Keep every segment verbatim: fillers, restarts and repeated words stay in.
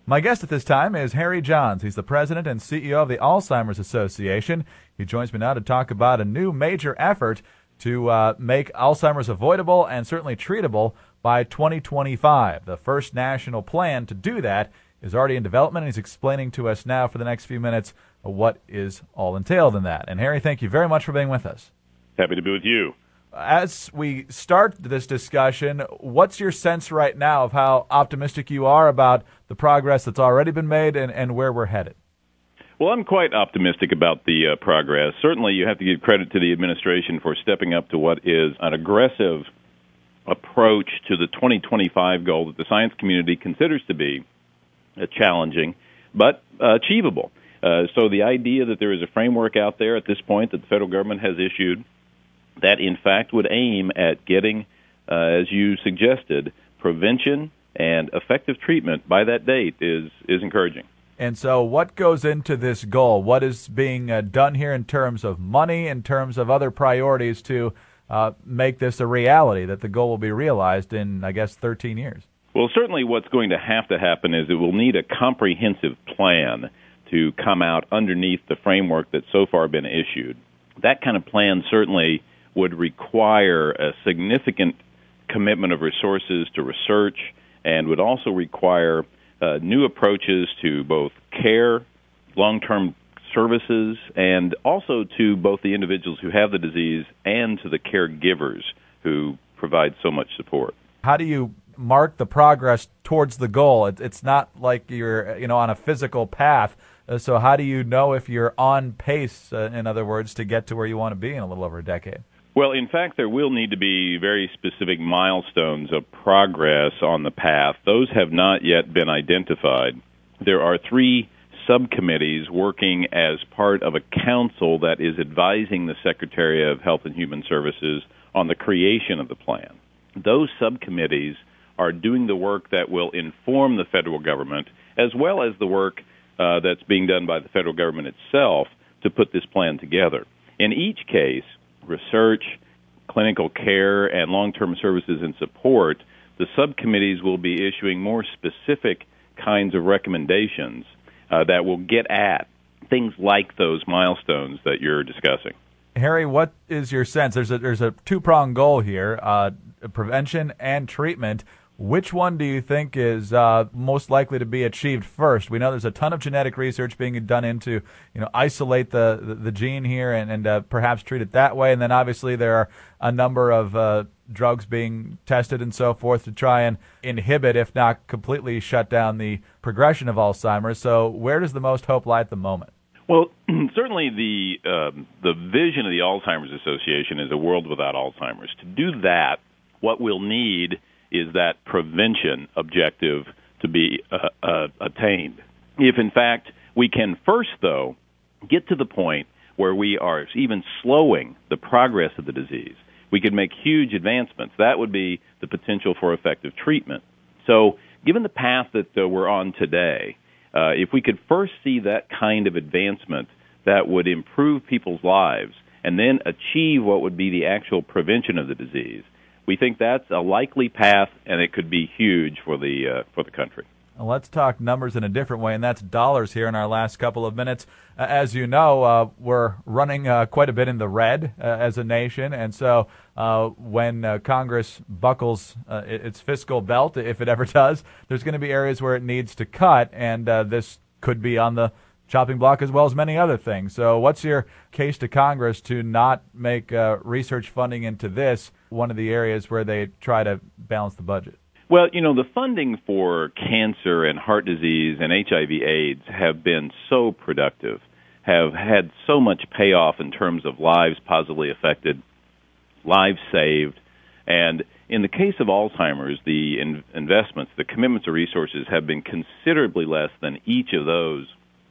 My guest at this time is Harry Johns. He's the president and C E O of the Alzheimer's Association. He joins me now to talk about a new major effort to uh, make Alzheimer's avoidable and certainly treatable by twenty twenty-five. The first national plan to do that is already in development, and he's explaining to us now for the next few minutes what is all entailed in that. And Harry, thank you very much for being with us. Happy to be with you. As we start this discussion, what's your sense right now of how optimistic you are about the progress that's already been made and, and where we're headed? Well, I'm quite optimistic about the uh, progress. Certainly, you have to give credit to the administration for stepping up to what is an aggressive approach to the twenty twenty-five goal that the science community considers to be uh, challenging but uh, achievable. Uh, so the idea that there is a framework out there at this point that the federal government has issued that, in fact, would aim at getting, uh, as you suggested, prevention and effective treatment by that date is, is encouraging. And so what goes into this goal? What is being uh, done here in terms of money, in terms of other priorities to uh, make this a reality, that the goal will be realized in, I guess, thirteen years? Well, certainly what's going to have to happen is it will need a comprehensive plan to come out underneath the framework that's so far been issued. That kind of plan certainly would require a significant commitment of resources to research and would also require uh, new approaches to both care, long-term services, and also to both the individuals who have the disease and to the caregivers who provide so much support. How do you mark the progress towards the goal? It, it's not like you're, you know, on a physical path. Uh, so how do you know if you're on pace, uh, in other words, to get to where you want to be in a little over a decade? Well, in fact, there will need to be very specific milestones of progress on the path. Those have not yet been identified. There are three subcommittees working as part of a council that is advising the Secretary of Health and Human Services on the creation of the plan. Those subcommittees are doing the work that will inform the federal government, as well as the work uh, that's being done by the federal government itself to put this plan together. In each case, research, clinical care, and long-term services and support, the subcommittees will be issuing more specific kinds of recommendations uh, that will get at things like those milestones that you're discussing. Harry, what is your sense? There's a, there's a two-pronged goal here, uh, prevention and treatment. Which one do you think is uh, most likely to be achieved first? We know there's a ton of genetic research being done into, you know, isolate the, the, the gene here and, and uh, perhaps treat it that way. And then obviously there are a number of uh, drugs being tested and so forth to try and inhibit, if not completely shut down, the progression of Alzheimer's. So where does the most hope lie at the moment? Well, certainly the um, the vision of the Alzheimer's Association is a world without Alzheimer's. To do that, what we'll need is that prevention objective to be uh, uh, attained. If, in fact, we can first, though, get to the point where we are even slowing the progress of the disease, we could make huge advancements. That would be the potential for effective treatment. So given the path that uh, we're on today, uh, if we could first see that kind of advancement that would improve people's lives and then achieve what would be the actual prevention of the disease, we think that's a likely path, and it could be huge for the uh, for the country. Well, let's talk numbers in a different way, and that's dollars here in our last couple of minutes. Uh, as you know, uh, we're running uh, quite a bit in the red uh, as a nation, and so uh, when uh, Congress buckles uh, its fiscal belt, if it ever does, there's going to be areas where it needs to cut, and uh, this could be on the chopping block as well as many other things. So what's your case to Congress to not make uh, research funding into this one of the areas where they try to balance the budget? Well, you know, the funding for cancer and heart disease and H I V AIDS have been so productive, have had so much payoff in terms of lives positively affected, lives saved, and in the case of Alzheimer's, the in- investments, the commitments of resources have been considerably less than each of those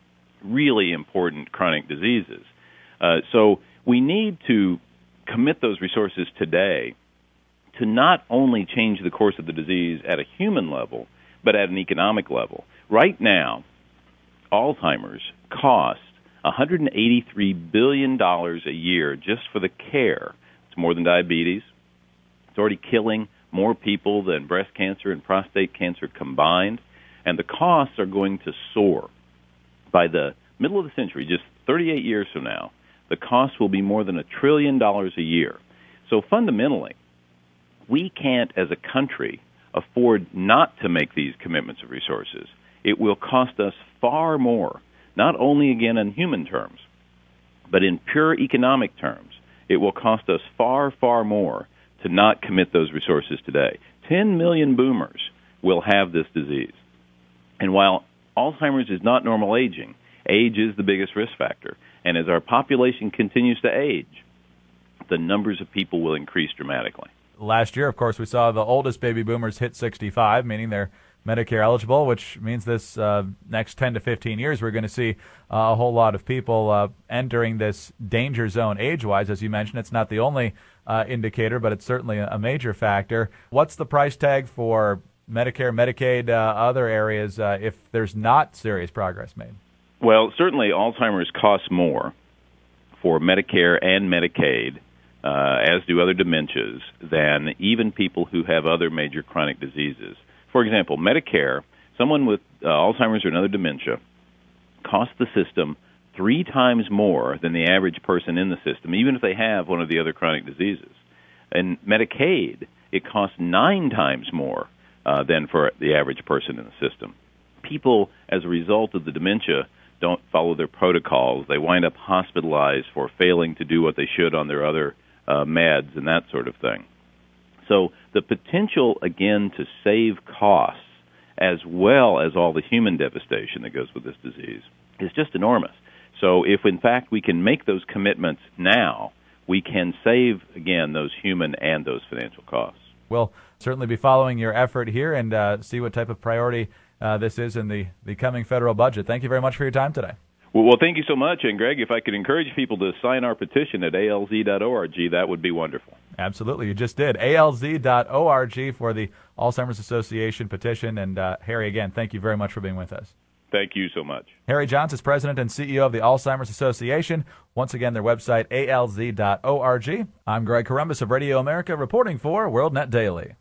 really important chronic diseases. Uh, so we need to commit those resources today to not only change the course of the disease at a human level, but at an economic level. Right now, Alzheimer's costs one hundred eighty-three billion dollars a year just for the care. It's more than diabetes. It's already killing more people than breast cancer and prostate cancer combined. and the costs are going to soar. By the middle of the century, just thirty-eight years from now, the cost will be more than a trillion dollars a year. So fundamentally, we can't, as a country, afford not to make these commitments of resources. It will cost us far more, not only, again, in human terms, but in pure economic terms. It will cost us far, far more to not commit those resources today. Ten million boomers will have this disease. And while Alzheimer's is not normal aging, age is the biggest risk factor. And as our population continues to age, the numbers of people will increase dramatically. Last year, of course, we saw the oldest baby boomers hit sixty-five, meaning they're Medicare eligible, which means this uh, next ten to fifteen years we're going to see uh, a whole lot of people uh, entering this danger zone age-wise. As you mentioned, it's not the only uh, indicator, but it's certainly a major factor. What's the price tag for Medicare, Medicaid, uh, other areas uh, if there's not serious progress made? Well, certainly Alzheimer's costs more for Medicare and Medicaid, uh, as do other dementias, than even people who have other major chronic diseases. For example, Medicare, someone with uh, Alzheimer's or another dementia, costs the system three times more than the average person in the system, even if they have one of the other chronic diseases. And Medicaid, it costs nine times more uh, than for the average person in the system. People, as a result of the dementia, don't follow their protocols. They wind up hospitalized for failing to do what they should on their other uh, meds and that sort of thing. So the potential, again, to save costs as well as all the human devastation that goes with this disease is just enormous. So if, in fact, we can make those commitments now, we can save, again, those human and those financial costs. We'll certainly be following your effort here and uh, see what type of priority uh, this is in the, the coming federal budget. Thank you very much for your time today. Well, well, thank you so much. And, Greg, if I could encourage people to sign our petition at A L Z dot org, that would be wonderful. Absolutely. You just did. A L Z dot org for the Alzheimer's Association petition. And, uh, Harry, again, thank you very much for being with us. Thank you so much. Harry Johns is president and C E O of the Alzheimer's Association. Once again, their website, A L Z dot org. I'm Greg Corombos of Radio America, reporting for WorldNet Daily.